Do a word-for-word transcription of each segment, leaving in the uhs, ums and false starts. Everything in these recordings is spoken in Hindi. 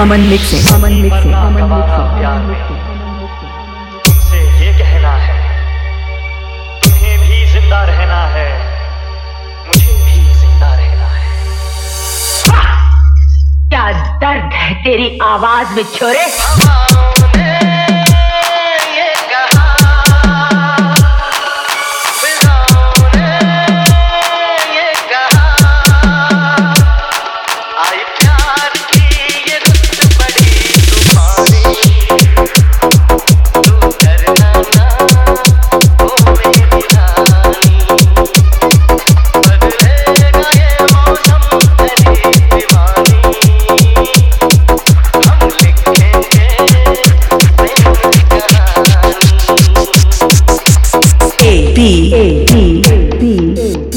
अमन mixing Aman mixing Aman mixing प्यार में तुमसे ये कहना है, तुम्हें भी जिंदा रहना है, मुझे भी जिंदा रहना है। क्या दर्द है तेरी आवाज में छोरे। B A B B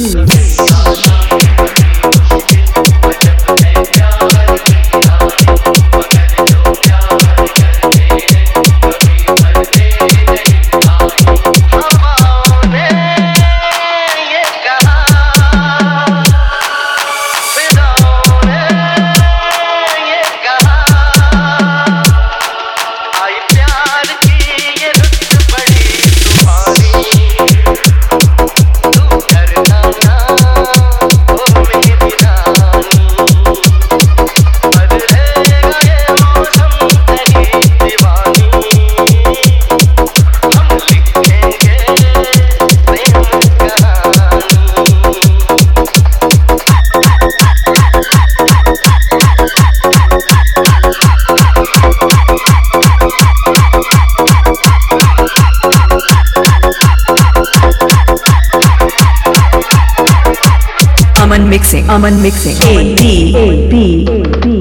Aman mixing, Aman mixing. A B A B B.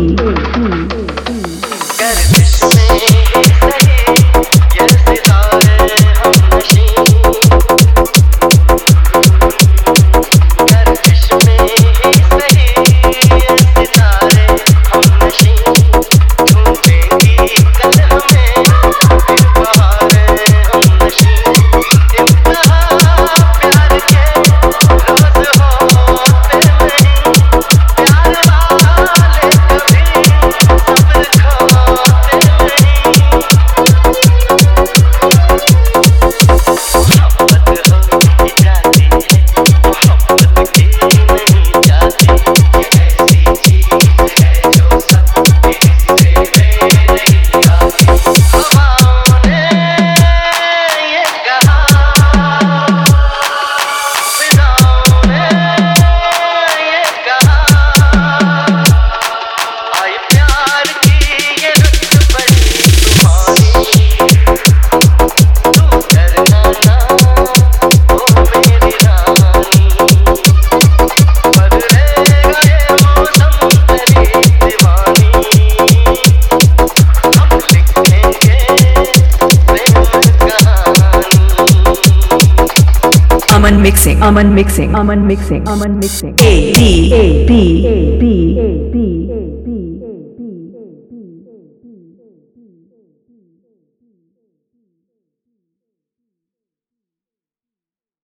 Aman mixing, Aman mixing, Aman mixing, Aman mixing. A B A B A B A B.